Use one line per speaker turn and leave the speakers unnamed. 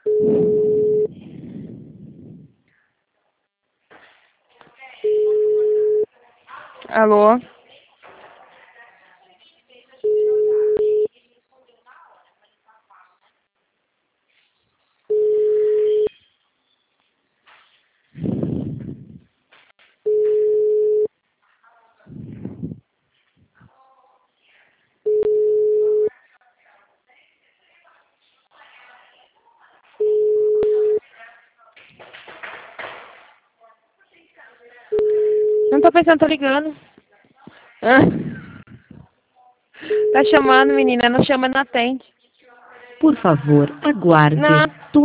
Alô? Não tô pensando, tô ligando. Ah. Tá chamando, menina. Não chama, não atende.
Por favor, aguarde.
Não.